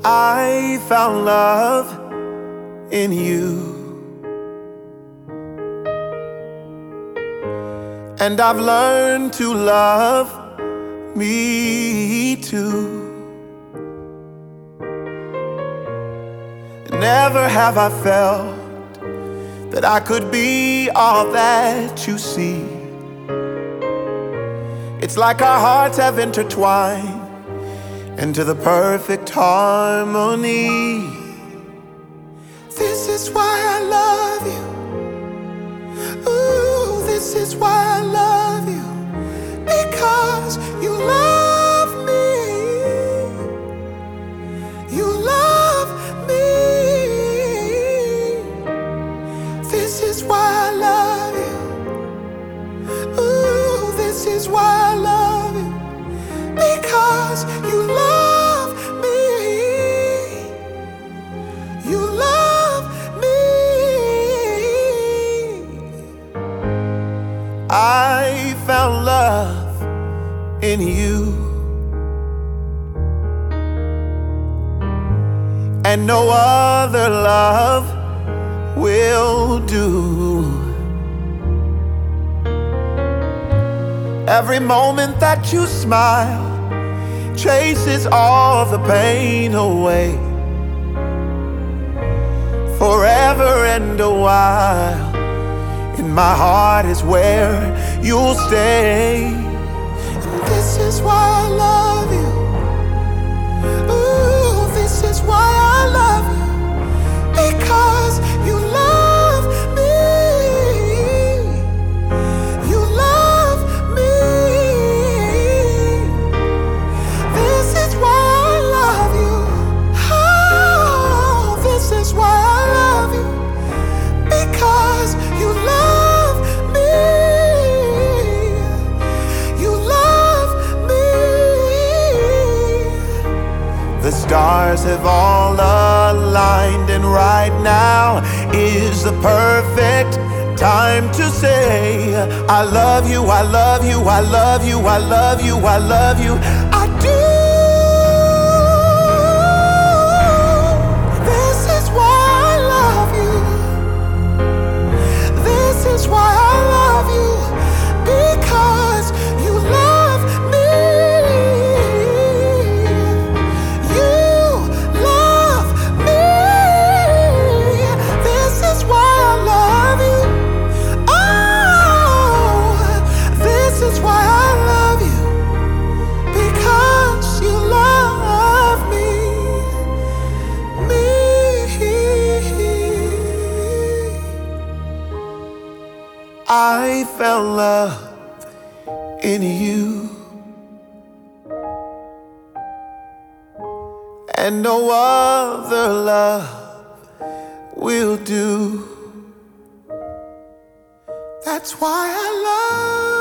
I found love in you, and I've learned to love me too. Never have I felt that I could be all that you see. It's like our hearts have intertwined into the perfect harmony. This is why I love you. Ooh, this is why I love you. Because you love me. You love me. This is why I love you. Ooh, this is why I love you. Because you love me. You love me. I found love in you, and no other love will do. Every moment that you smile chases all the pain away. Forever and a while, in my heart is where you'll stay. And this is why I love you. Ooh, this is why I love you. Because you love me. You love me. This is why I love you. Oh, this is why I love you. Because you love me. You love me. The stars have all aligned, and right now is the perfect time to say I love you, I love you, I love you, I love you, I love you, I do. This is why I love you. This is why I love you. Because you love me. You love me. This is why I love you. Oh, this is why I love you. Because you love me. I found love in you, and no other love will do. That's why I love